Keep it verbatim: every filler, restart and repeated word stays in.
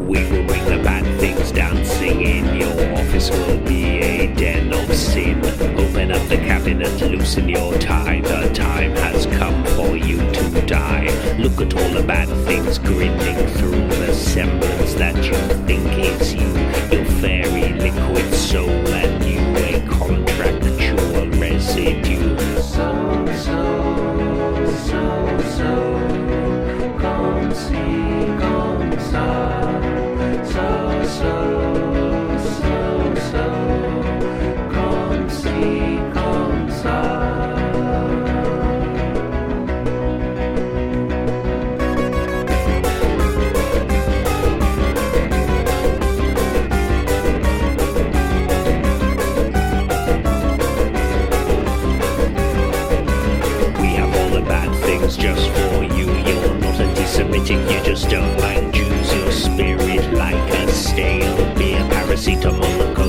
We will bring the bad things dancing in. Your office will be a den of sin. Open up the cabinet, loosen your tie. The time has come for you to die. Look at all the bad things grinning through the semblance that you think is you. Your fairy liquid soul and you a contractual residue. So, so, so, so, come see, come ça. So, so, so, so, come see, come ça. Just for you, you're not anti-Semitic, you just don't like Jews. Your spirit like a stale beer, paracetamol.